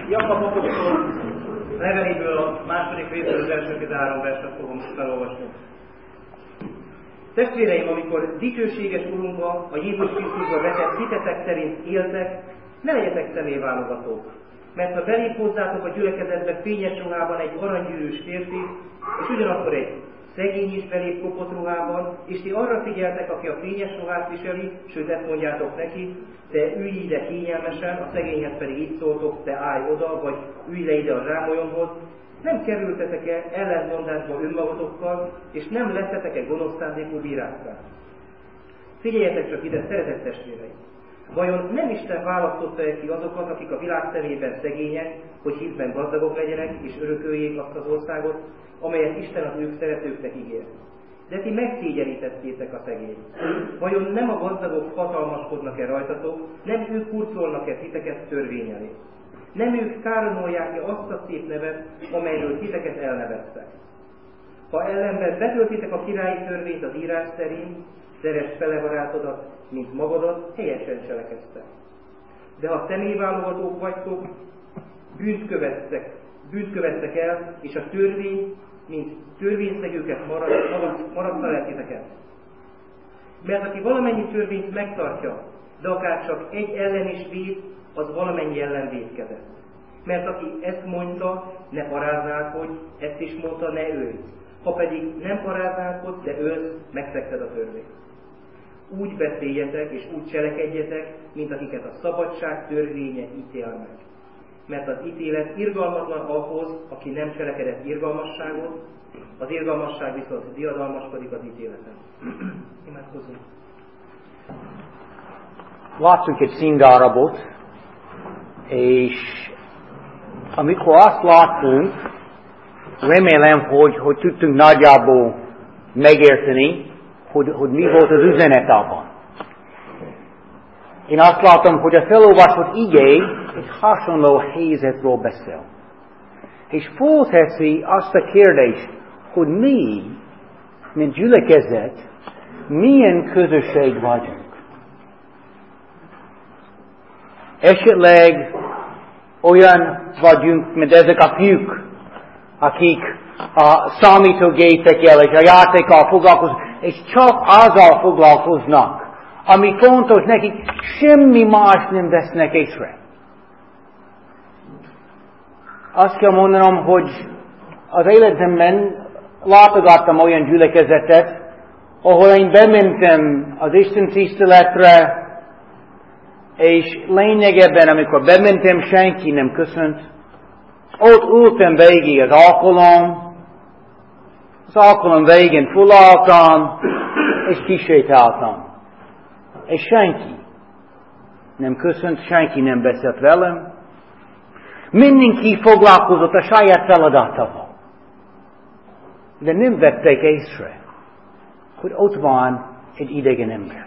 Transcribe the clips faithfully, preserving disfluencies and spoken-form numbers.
Jakab apostol leveléből a második részből az első tizenhárom verset fogom felolvasni. Testvéreim, amikor dicsőséges Urunkba, a Jézus Krisztusba vetett hitetek szerint éltek, ne legyetek személyválogatók. Mert ha belép hozzátok a gyülekezetbe fényes ruhában egy aranygyűrűs férfi, és ugyanakkor egy szegény is belép kopott ruhában, és ti arra figyeltek, aki a fényes ruhát viseli, sőt ezt mondjátok neki, te ülj ide kényelmesen, a szegényhez pedig így szóltok, te állj oda, vagy ülj le ide a zsámolyomhoz, nem kerültetek-e ellentmondásba önmagatokkal, és nem lettetek-e gonosz szándékú bírákká? Figyeljetek csak ide, szeretett testvéreim! Vajon nem Isten választotta-e ki azokat, akik a világ szemében szegények, hogy hitben gazdagok legyenek, és örököljék azt az országot, amelyet Isten az ők szeretőknek ígér? De ti megszégyenítettétek a szegényt. Vajon nem a gazdagok hatalmaskodnak-e rajtatok, nem ők hurcolnak-e titeket törvény elé? Nem ők káromolják-e azt a szép nevet, amelyről titeket elneveztek? Ha ellenben betöltitek a királyi törvényt az írás szerint, szeresd fele barátodat, mint magadat, helyesen cselekedtek. De ha személyválogatók vagytok, bűnt követtek, bűnt követtek el, és a törvény, mint törvényszegőket marad, marad, maradta el titeket. Mert aki valamennyi törvényt megtartja, de akár csak egy ellen is véd, az valamennyi ellen védkezett. Mert aki ezt mondta, ne paráználkodj, ezt is mondta, ne ölj. Ha pedig nem paráználkodsz, de ölsz, megszegted a törvényt. Úgy beszéljetek és úgy cselekedjetek, mint akiket a szabadság törvénye ítél meg. Mert az ítélet irgalmatlan ahhoz, aki nem cselekedett irgalmasságot, az irgalmasság viszont diadalmaskodik az ítéleten. Imádkozzunk. Látszunk egy színdarabot, és amikor azt láttunk, remélem, hogy, hogy tudtunk nagyjából megérteni, hogy, hogy mi volt az üzenet abban. Én azt látom, hogy a felolvasott igé egy hasonló helyzetről beszél. És fölteszi azt a kérdést, hogy mi, mint gyülekezet, milyen közösség vagyunk. Esetleg olyan vagyunk, mint ezek a fiúk, akik a számítógépekkel és a játékkal foglalkoznak, és csak azzal foglalkoznak, ami fontos nekik, semmi más nem vesznek észre. Azt kell mondanom, hogy az életemben látogattam olyan gyülekezetet, ahol én bementem az Isten tiszteletre, és lényegében, amikor bementem, senki nem köszönt. Ott ültem végig az alkalom, az alkalom végén fölálltam, és kisétáltam. És senki nem köszönt, senki nem beszélt velem. Mindenki foglalkozott a saját feladatával. De nem vették észre, hogy ott van egy idegen ember.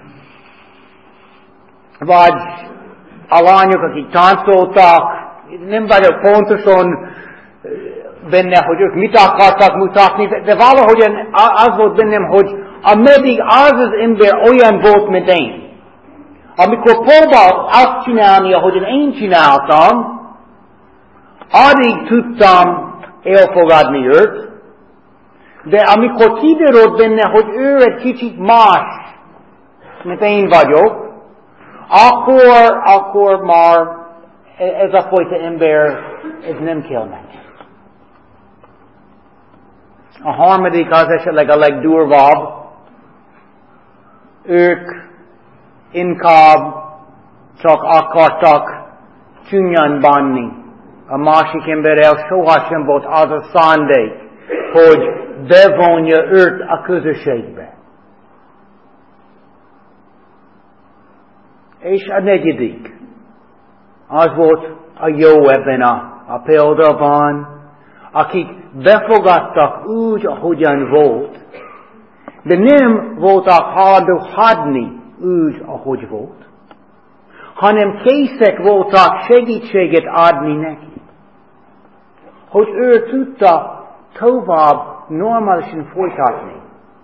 Vagy a lányok, akik táncoltak, nem vagyok pontosan benne, hogy ők mit akartak mutatni, de valahogyan az volt bennem, hogy ameddig az az ember olyan volt, mint én. Amikor próbált azt csinálni, ahogyan én csináltam, addig tudtam elfogadni őt, de amikor kiderült benne, hogy ő egy kicsit más, mint én vagyok, akkor, akkor már ez a fajta ember, ez nem kell neki. A harmadik az esetleg a legdurvább. Ők inkább csak akartak csúnyán bánni. A másik emberrel sohasem volt az a szándék, hogy bevonja őt a közösségbe. És a negyedik, az volt a jó ebben a, a példában, akik befogadtak úgy, ahogyan volt, de nem voltak hajlandó hadni úgy, ahogy volt, hanem készek voltak segítséget adni neki, hogy ő tudta tovább normálisan folytatni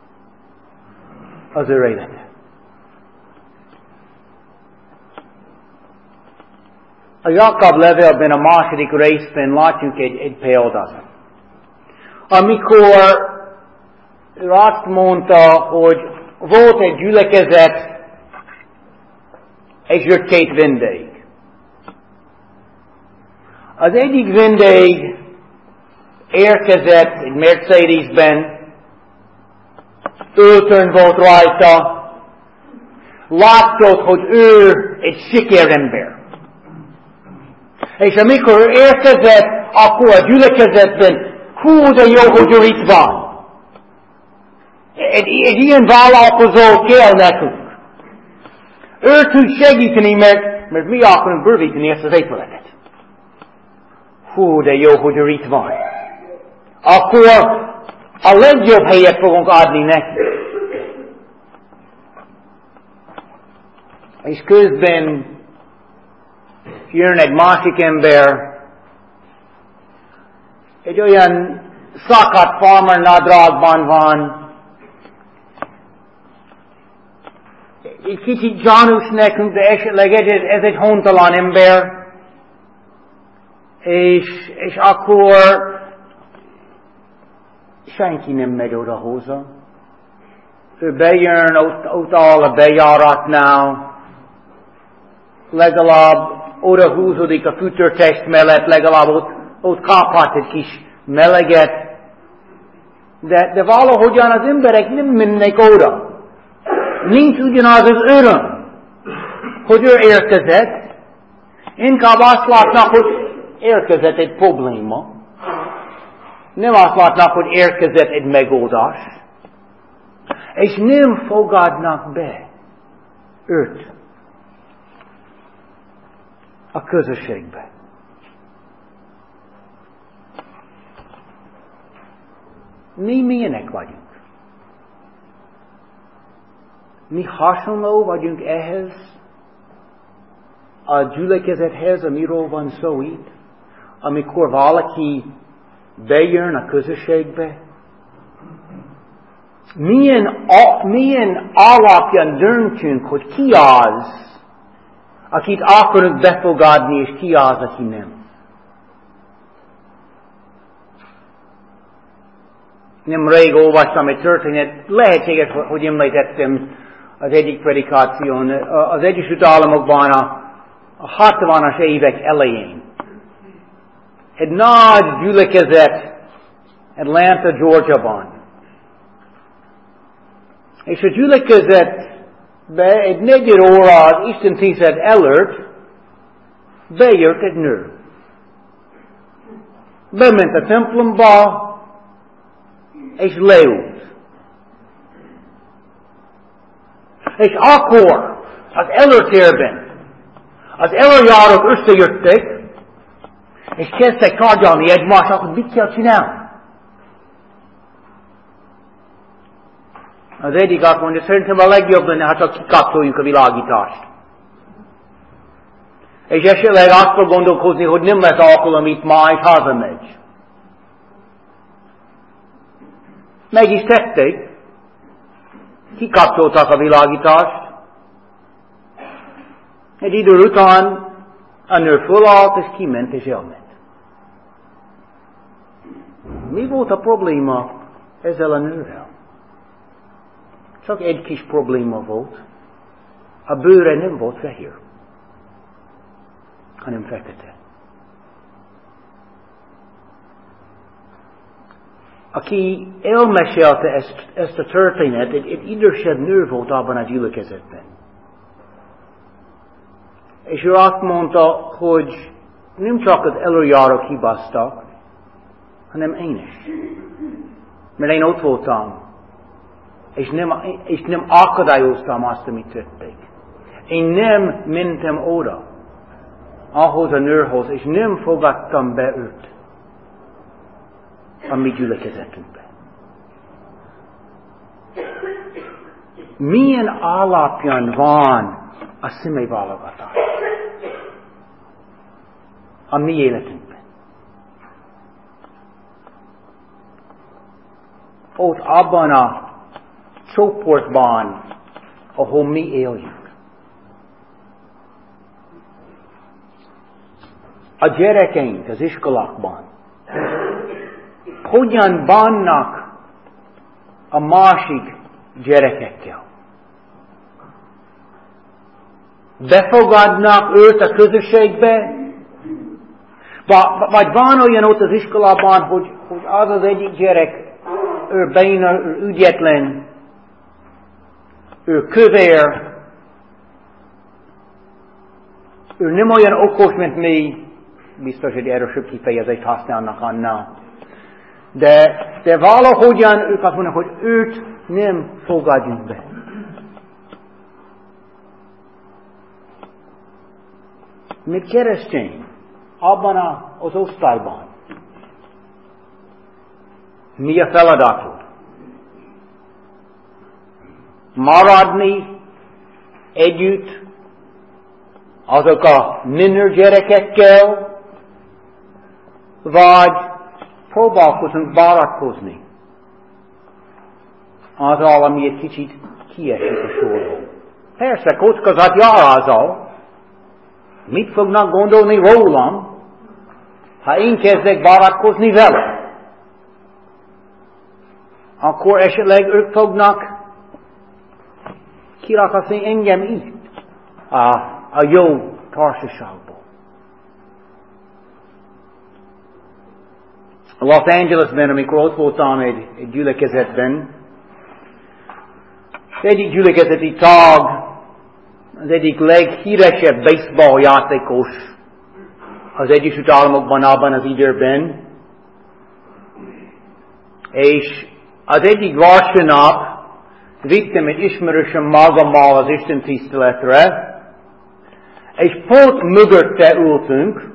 az ő életet. A Jakab levélben a második részben látjunk egy, egy példát. Amikor ő azt mondta, hogy volt egy gyülekezet, és jött két vendég. Az egyik vendég érkezett egy Mercedesben, öltöny volt rajta, látszott, hogy ő egy sikerember. És amikor ő érkezett, akkor a gyülekezetben, hú, de jó, hogy ő itt van. Egy, egy ilyen vállalkozó kell nekünk. Ő tud segíteni, mert, mert mi akarunk bővíteni ezt az épületet. Hú, de jó, hogy ő itt van. Akkor a legjobb helyet fogunk adni neki. És közben jön egy másik ember, egy olyan szakadt farmer nadrágban van, egy kicsit gyanús nekünk, de esetleg ez, ez egy hontalan ember, és, és akkor senki nem megy oda hozzá. Ő bejön, ott, ott áll a bejáratnál, legalább oda húzódik a fütörtest mellett, legalább ott, ott kaphat egy kis meleget, de, de valahogyan az emberek nem mennek oda. Nincs ugyanaz az öröm, hogy ő érkezett, inkább azt látnak, hogy érkezett egy probléma, nem azt látnak, hogy érkezett egy megoldás, és nem fogadnak be őt a közösségbe. Mi milyenek vagyunk? Mi hasonló vagyunk ehhez a gyülekezethez, amiről van szó itt, amikor valaki bejön a közösségbe. Milyen, a, milyen alapján döntünk, hogy ki az, akit akarunk befogadni, és ki az, aki nem. Nem rég olvastam egy történet, lehetséges, hogy említettem az egyik predikáción, az Egyesült Államokban a, a hatvanas évek elején. Egy nagy gyülekezet Atlanta, Georgia-ban. És a gyülekezetbe egy negyed óra az Isten tisztelet előtt bejött egy nő. Bement a templomba, és leült. És akkor az előtérben az előjárók összejöttek, és kezdtek tárgyalni egymással, hogy mit kell csinálni. Az egyik azt mondja, szerintem a legjobb lenne, ha csak kikapcsoljuk a világítást. És esetleg azt fog gondolkozni, hogy nem lesz alkalom itt ma, és hazamegy. Meg is tették. Kikapcsolták a világítást. Egy idő után a nő fölállt, és kiment, és elment. Mi volt a probléma ezzel a nővel? Csak egy kis probléma volt. A bőre nem volt fehér, hanem fekete. Aki elmesélte ezt, ezt a történetet, egy, egy idősebb nő volt abban a gyülekezetben. És ő azt mondta, hogy nem csak az előjárók hibáztak, hanem én is. Mert én ott voltam, és nem, és nem akadályoztam azt, amit tették. Én nem mentem oda, ahhoz a nőhoz, és nem fogadtam be őt a mi gyülekezetünkbe. Milyen alapján van a személyválogatás a mi életünkben? Ott abban a csoportban, ahol mi éljük. a gyerekeink az iskolákban hogyan bánnak a másik gyerekekkel. Befogadnak őt a közösségbe, vagy van olyan ott az iskolában, hogy, hogy az az egyik gyerek, ő béna, ő ügyetlen, ő kövér, ő nem olyan okos, mint mi, biztos, hogy erősebb kifejezést használnak annál. De, de valahogyan ők azt mondják, hogy őt nem fogadjuk be. Mint keresztény, abban az osztályban. Mi a feladatod? Maradni együtt azok a minőr gyerekekkel, vagy próbálkozunk barátkozni azzal, ami egy kicsit kiesik a sorról. Persze, kockázat jár azzal, mit fognak gondolni rólam, ha én kezdek barátkozni vele? Akkor esetleg ők fognak kirakaszni engem itt a, a jó társaságból. Los Angelesben, amikor ott voltam egy, egy gyülekezetben, az egyik gyülekezeti tag, az egyik leghíresebb baseball játékos az Egyesült Államokban abban az időben, és az egyik vasárnap vittem egy ismerősöm magammal az Isten tiszteletre, és pont mögötte ültünk,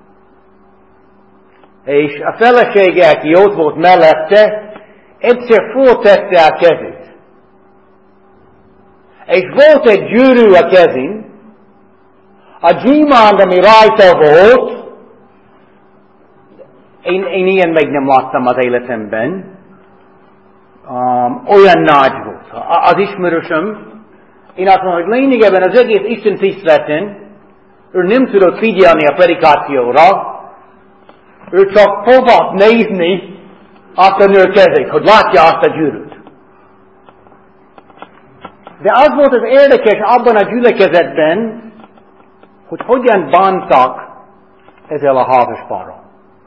és a felesége, aki ott volt mellette, egyszer föltette a kezét. És volt egy gyűrű a kezén, a gyémánt, ami rajta volt, én, én ilyen még nem láttam az életemben, um, olyan nagy volt. Az ismerősöm, én azt mondom, hogy lényegében az egész Isten tiszteleten, ő nem tudott figyelni a predikációra, ő csak próbált nézni azt a nő kezét, hogy látja azt a gyűrűt. De az volt az érdekes abban a gyülekezetben, hogy hogyan bántak ezzel a házaspárral.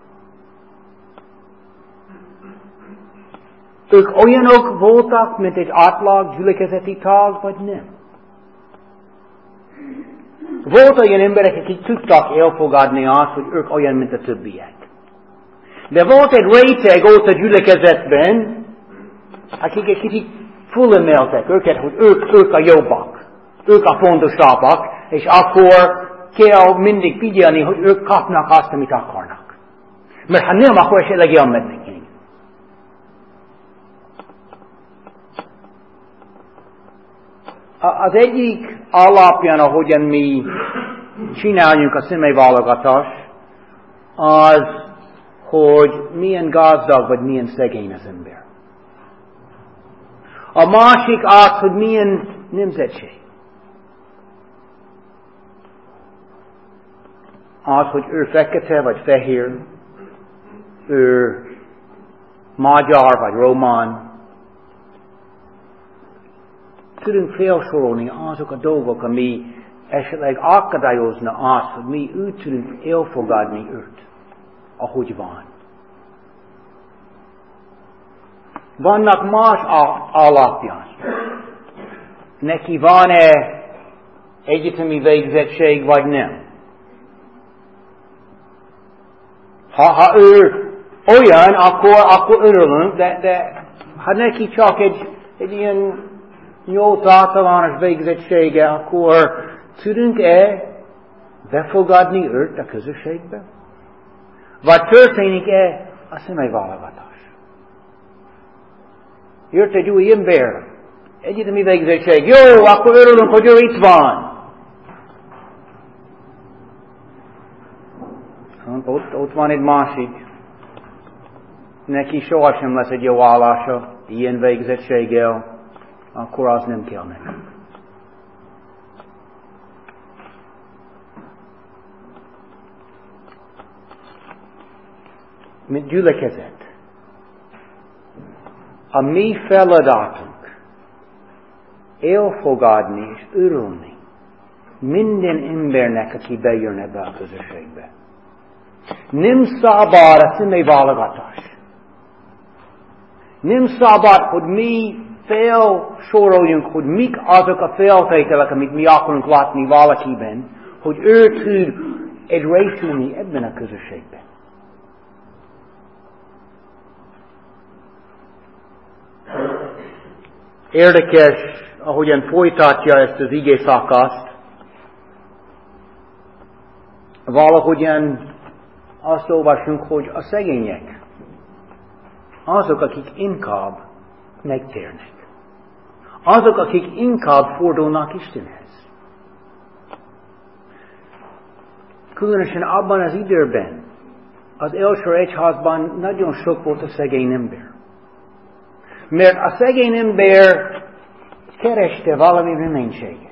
Ők olyanok voltak, mint egy átlag gyülekezeti tag, vagy nem? Volt olyan emberek, akik tudtak elfogadni azt, hogy ők olyan, mint a többiek. De volt egy réteg ott a gyülekezetben, akik egy kicsit fölemeltek őket, hogy ők, ők a jobbak, ők a fontosabbak, és akkor kell mindig figyelni, hogy ők kapnak azt, amit akarnak. Mert ha nem, akkor esetleg elmennek. Az egyik alapján, ahogyan mi csináljuk a személyválogatást, az, hogy milyen gazdag vagy milyen szegény az ember. A másik az, hogy milyen nemzetség. Az, hogy ő fekete vagy fehér, ő magyar vagy román. Tudunk felsorolni azok a dolgok, ami esetleg akadályozna azt, hogy mi úgy tudunk elfogadni őt, ahogy van. Vannak más alapján. Neki van-e egyetemi végzettség, vagy nem? Ha, ha ő olyan, akkor, akkor örülünk, de, de ha neki csak egy, egy ilyen nyolc általános végzettsége, akkor tudunk-e befogadni őt a közösségbe? Vagy történik-e a személyválogatás? Jött egy új ember, egyetemi végzettség, jó, akkor örülünk, hogy ő itt van. Ott, ott van egy másik. Neki sohasem lesz egy jó állása, ilyen végzettséggel, akkor az nem kell neki. mint gyülekezet, a mi feladatunk elfogadni és örülni minden embernek, aki bejön ebbe a közösségbe. Nem szabad a személyválogatás. Nem szabad, hogy mi felsoroljunk, hogy mik azok a feltételek, amit mi akarunk látni valakiben, hogy ő tud egy részülni ebben a közösségben. Érdekes, ahogyan folytatja ezt az ige szakaszt, valahogyan azt olvasunk, hogy a szegények, azok, akik inkább megtérnek. Azok, akik inkább fordulnak Istenhez. Különösen abban az időben, az első egyházban nagyon sok volt a szegény ember. Mert a szegény ember kereste valami reménységet.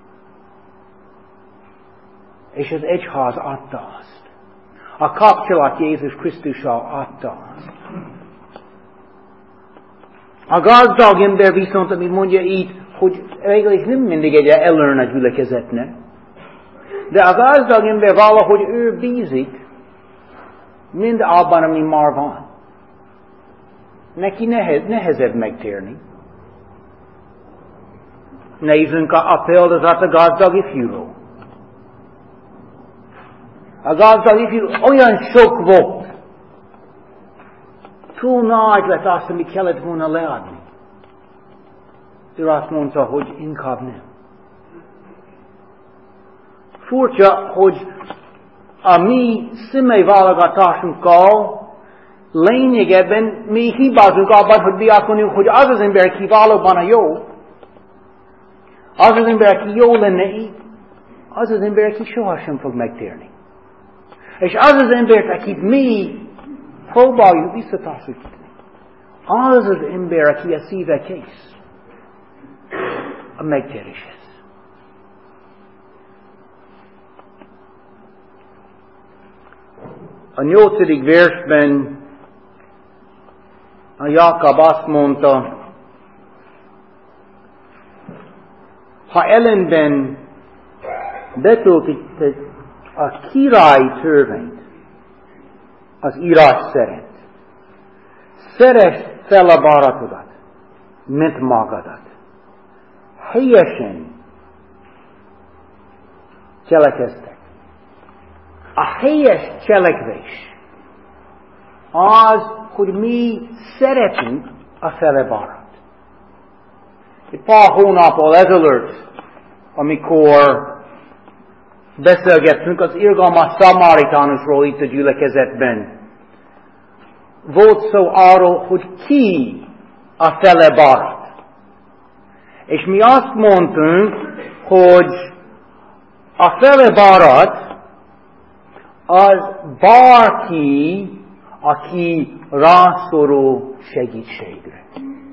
És az egyház adta azt. A kapcsolat Jézus Krisztussal adta azt. A gazdag ember viszont, amit mondja itt, hogy végül nem mindig egy ellenőr a gyülekezetnek, de a gazdag ember valahogy ő bízik mind abban, ami már van. Neki nehez, nehezebb megtérni. Nézzünk a, a példázat a gazdag ifjúról. A gazdag ifjú olyan sok volt. Túl nagy lett azt, amit kellett volna leadni. Ő azt mondta, hogy inkább nem. Furcsa, hogy a mi személyválogatásunkkal lényegében mi hibázunk abban, hogy mi azt mondjuk, hogy az az ember, aki valóban a jó, az az ember, aki jó lenne így, az az ember, aki sohasem fog megtérni. És az az ember, akit mi próbáljuk visszataszítani, az az ember, aki a szíve kész a megtéréshez. A nyolcadik versben a Jákob azt mondta, ha ellenben betöltötted a király törvényt az írás szerint, szeresd fel a barátodat, mint magadat. Helyesen cselekeztek. A helyes cselekvés az, hogy mi szeretünk a fele barát. Egy pár hónappal ezelőtt, amikor beszélgettünk az irgalmas szamaritánusról itt a gyülekezetben, volt szó arról, hogy ki a fele barát. És mi azt mondtunk, hogy a fele barát az bárki, aki rászorul segítségre.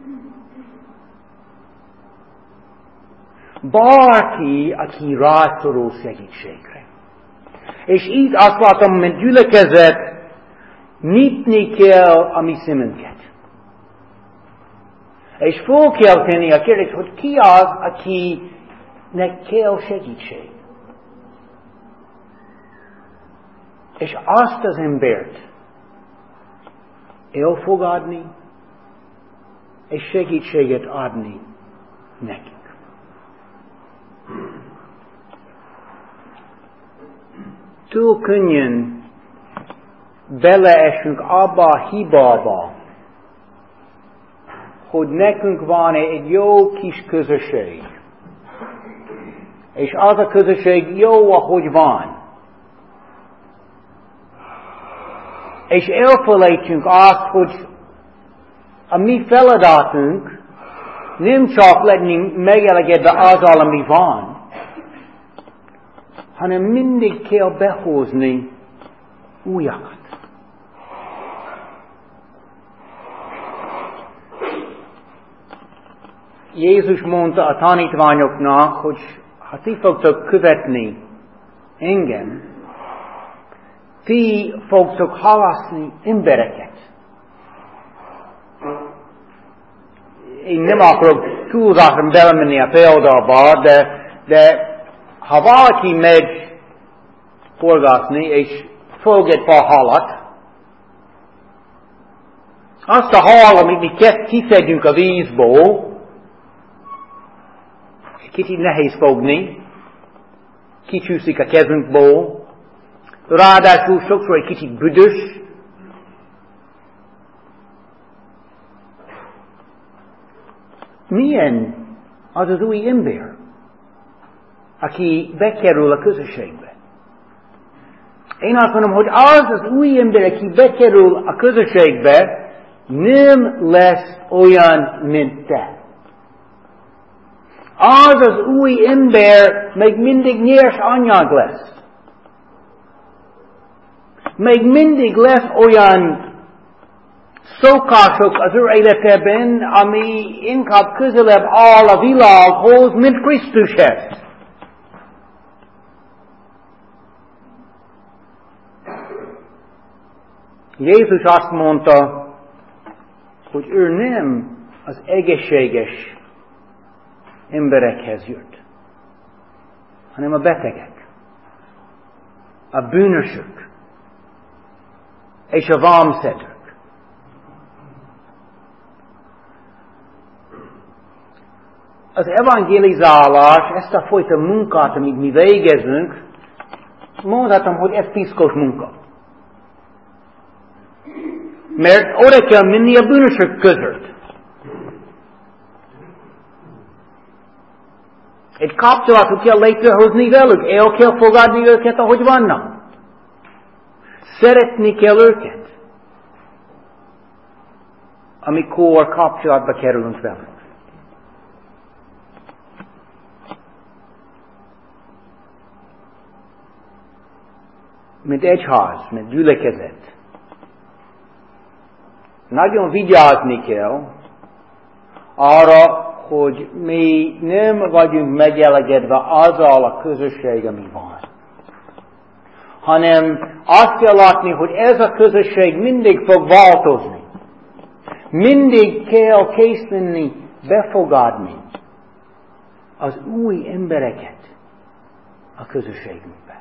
Bárki, aki rászorul segítségre. És így azt látom, mint gyülekezet, nyitni kell a mi szemünket. És föl kell tenni a kérdést, hogy ki az, akinek kell segítség. És azt az embert elfogadni, és segítséget adni nekik. Túl könnyen beleesünk abba a hibába, hogy nekünk van egy jó kis közösség. És az a közösség jó, ahogy van. És elfelejtjünk azt, hogy a mi feladatunk nem csak lenni megelégedve azzal, ami van, hanem mindig kell behozni újakat. Jézus mondta a tanítványoknak, hogy ha ti fogtok követni engem, ti fogtok halaszni embereket. Én nem akarok túlzottan belemenni a példába, de, de ha valaki megy forgatni, és fog egy pár halat, azt a hal, amit mi kiszedjünk a vízból, kicsit nehéz fogni, kicsúszik a kezünkból, ráadásul sokszor egy kicsit büdös. Milyen az az új ember, aki bekerül a közösségbe? Én azt mondom, hogy az az új ember, aki bekerül a közösségbe, nem lesz olyan, mint te. Az az új ember még mindig nyers anyag lesz. Még mindig lesz olyan szokások az ő életében, ami inkább közelebb áll a világhoz, mint Krisztushez. Jézus azt mondta, hogy ő nem az egészséges emberekhez jött, hanem a betegek, a bűnösök és a vámszedők. Az evangelizálás, ezt a fajta munkát, amit mi végezünk, mondhatom, hogy ez piszkos munka. Mert oda kell menni a bűnösök között. Egy kapcsolatot kell létrehozni velük, el kell fogadni őket, ahogy vannak. Szeretni kell őket, amikor kapcsolatba kerülünk velük. Mint egyház, mint gyülekezet. Nagyon vigyázni kell arra, hogy mi nem vagyunk megelégedve azzal a közösség, ami van. Hanem azt kell látni, hogy ez a közösség mindig fog változni. Mindig kell kész lenni, befogadni az új embereket a közösségünkbe.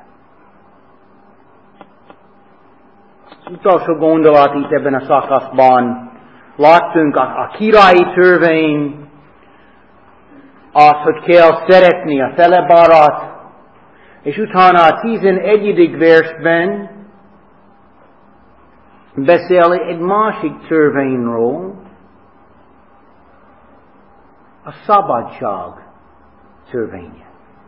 Az utolsó gondolat itt ebben a szakaszban, láttunk a, a királyi törvény, az, hogy kell szeretni a felebárat, és utána a tizenegyedik versben beszél egy másik törvényről, a szabadság törvénye.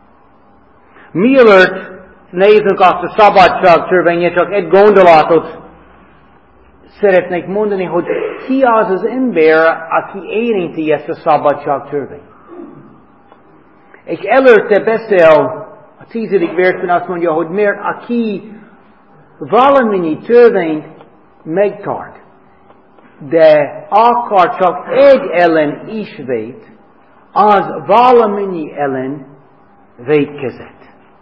Mielőtt nézzünk azt a szabadság törvénye, csak egy gondolatot szeretnék mondani, hogy ki az az ember, aki érinti ezt a szabadság törvényt. És előtte beszél, a tizedik versben azt mondja, hogy mert aki valamennyi törvényt megtart, de akar csak egy ellen is vét, az valamennyi ellen vétkezett.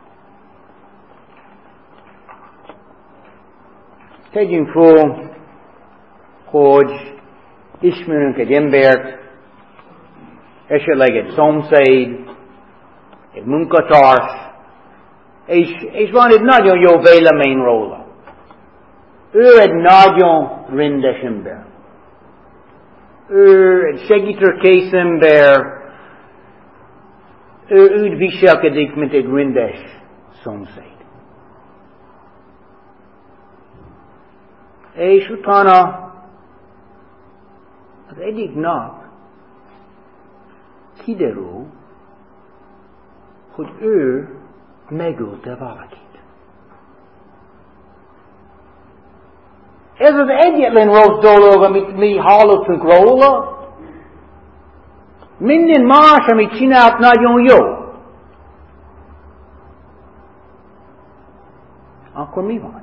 Tegyünk föl, hogy ismerünk egy embert, esetleg egy szomszéd, egy munkatárs, és, és van egy nagyon jó vélemény róla. Ő egy nagyon rendes ember. Ő egy segítőkész ember. Ő úgy viselkedik, mint egy rendes szomszéd. És utána az egyik nap kiderül, hogy ő megölte valakit. Ez az egyetlen rossz dolog, amit mi hallottunk róla. Minden más, amit csinált, nagyon jó. Akkor mi van?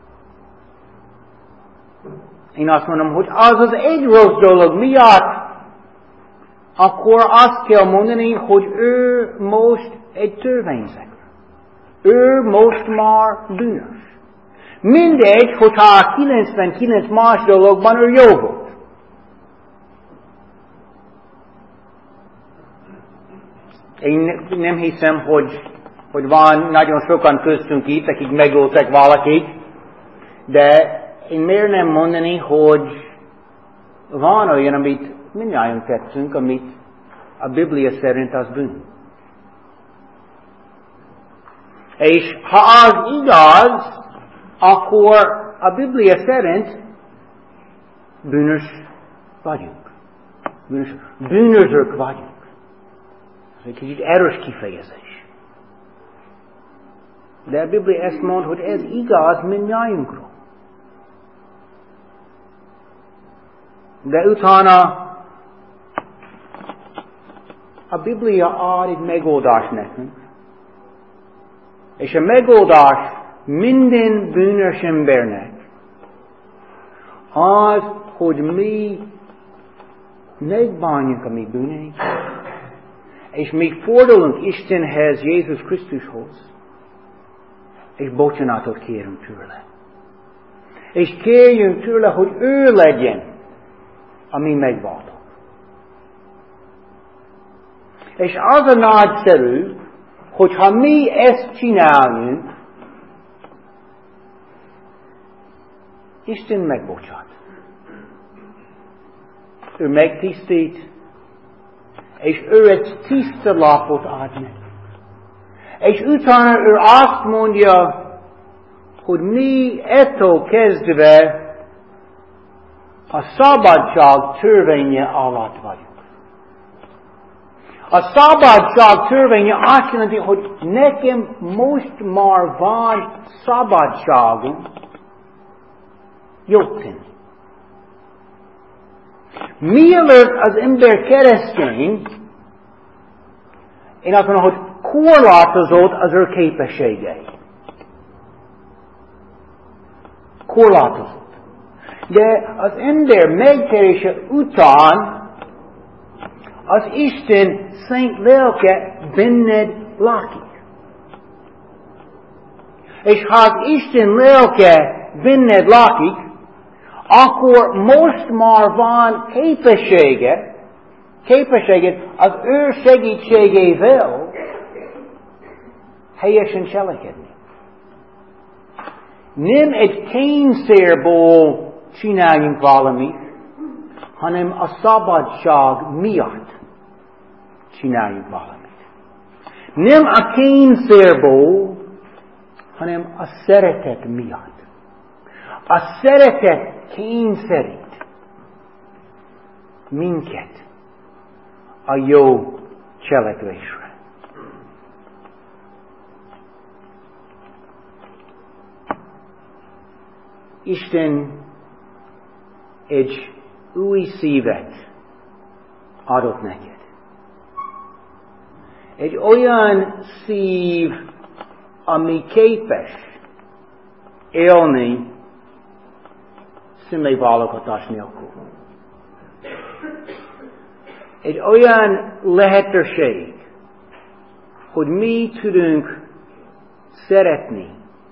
Én azt mondom, hogy az az egy rossz dolog miatt, akkor azt kell mondani, hogy ő most egy törvényszegő. Ő most már bűnös. Mindegy, hogyha kilencvenkilenc más dologban ő jó volt. Én nem hiszem, hogy, hogy van nagyon sokan köztünk itt, akik megöltek valakit, de én miért nem mondani, hogy van olyan, amit mindjárt tettünk, amit a Biblia szerint az bűn. És ha az igaz, akkor a Biblia szerint bűnös vagyunk. Bűnös, bűnözők vagyunk. Ez egy kicsit erős kifejezés. De a Biblia ezt mond, hogy ez igaz mindnyájunkról. De utána a Biblia ad egy megoldást nekünk. És a megoldás minden bűnös embernek az, hogy mi megbánjuk a mi bűneinket, és mi fordulunk Istenhez, Jézus Krisztushoz, és bocsánatot kérünk tőle. És kérjünk tőle, hogy ő legyen a mi megváltónk. És az a nagyszerű, hogyha mi ezt csináljunk, Isten megbocsát. Ő megtisztít, és ő egy tiszta lapot ad nekünk. És utána ő azt mondja, hogy mi ettől kezdve a szabadság törvénye alatt vagyunk. A szabadság törvénye azt jelenti, hogy nekem most már van szabadságom jót tenni. Mielőtt az ember keresztény, én azt mondom, hogy korlátozott az ő képességei. Korlátozott. De az ember megtérése után az Isten szent lelke benned lakik. És ha az Isten lelke benned lakik, akkor most már van képessége, képességet az ő segítségével helyesen cselekedni. Nem egy kényszerból csináljunk valamit, hanem a szabadság miatt csináljunk valamit. Nem a kényszerból, hanem a szeretet miatt. A szeretet kényszerít minket a jó cselekvésre. Isten egy új szívet adott neked. Egy olyan szív, ami képes élni személyválogatás nélkül. Egy olyan lehetőség, hogy mi tudunk szeretni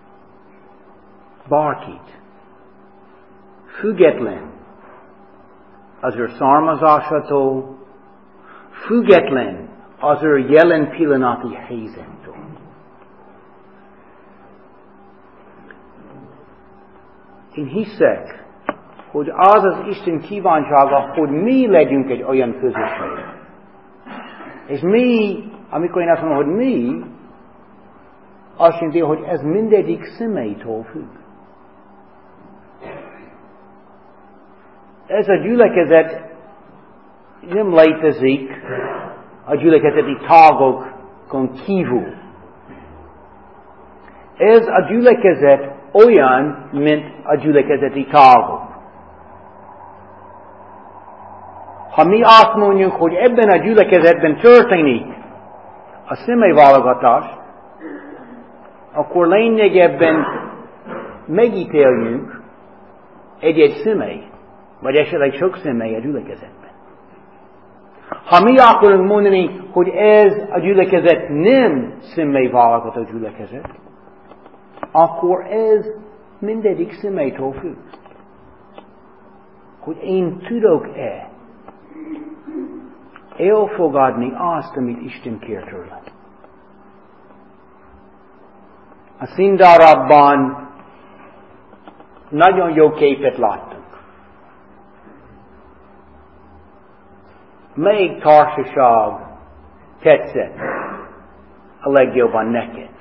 bárkit, független az ő származásától, független az ő jelen pillanati helyzettől. Én hiszek, hogy az az Isten kívánsága, hogy mi legyünk egy olyan közösség. És mi, amikor én azt mondom, hogy mi, azt jelenti, hogy ez mindegyik személytől függ. Ez a gyülekezet nem létezik a gyülekezeti tagokon kívül. Ez a gyülekezet olyan, mint a gyülekezeti tagok. Ha mi azt mondjuk, hogy ebben a gyülekezetben történik a személyválogatás, akkor lényegében megítéljünk egy-egy személy, vagy esetleg sok személy a gyülekezetben. Ha mi akarunk mondani, hogy ez a gyülekezet nem személyválogató gyülekezet, akkor ez mindegyik személytől függ. Hogy én tudok-e elfogadni azt, amit Isten kér tőle. A színdarabban nagyon jó képet láttunk. Melyik társaság tetszett a legjobban neked?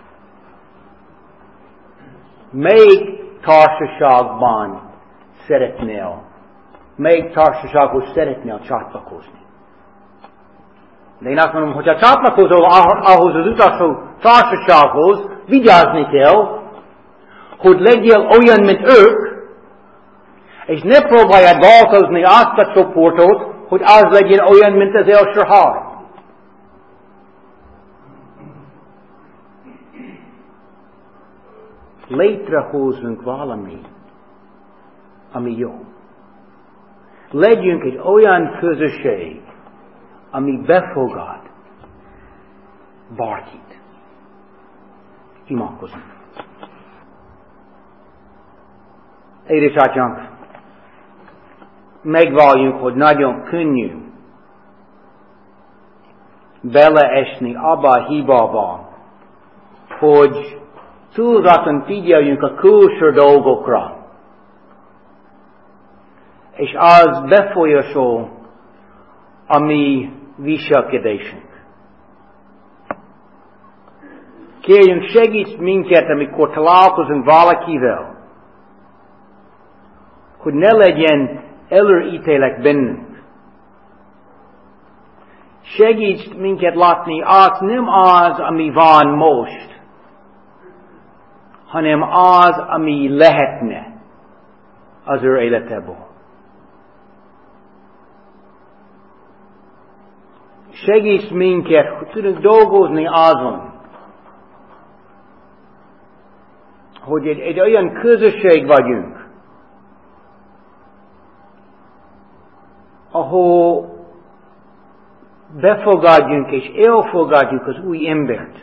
Melyik társaságban szeretnél, melyik társasághoz szeretnél csatlakozni? De én azt mondom, hogy ha csatlakozol ahhoz az utolsó társasághoz, vigyázni kell, hogy legyél olyan, mint ők, és ne próbáljad változni azt a csoportot, hogy az legyen olyan, mint az első három. Létrehozunk valami, ami jó. Legyünk egy olyan közösség, ami befogad bárkit. Imádkozunk. Édesatyánk, megvalljunk, hogy nagyon könnyű beleesni abba a hibába, hogy túlzottan figyeljünk a külső dolgokra, és az befolyasol a mi viselkedésünk. Kérjünk, segíts minket, amikor találkozunk valakivel, hogy ne legyen előítélet bennünk. Segíts minket látni, az nem az, ami van most, hanem az, ami lehetne az ő életéből. Segíts minket, hogy tudunk dolgozni azon, hogy egy, egy olyan közösség vagyunk, ahol befogadjunk és elfogadjuk az új embert.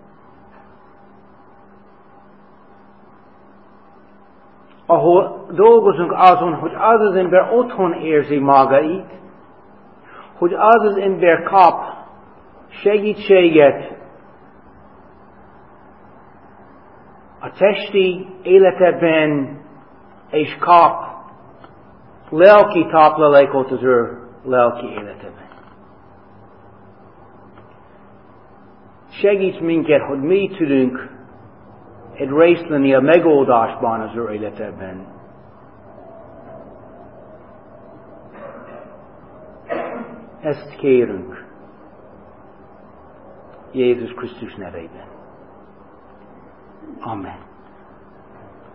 Ahol dolgozunk azon, hogy az az ember otthon érzi magait, hogy az az ember kap segítséget a testi életében, és kap lelki táplálékot az ő lelki életében. Segíts minket, hogy mi tudunk egy részt lenni a megoldásban az ő életében. Ezt kérünk Jézus Krisztus nevében. Amen.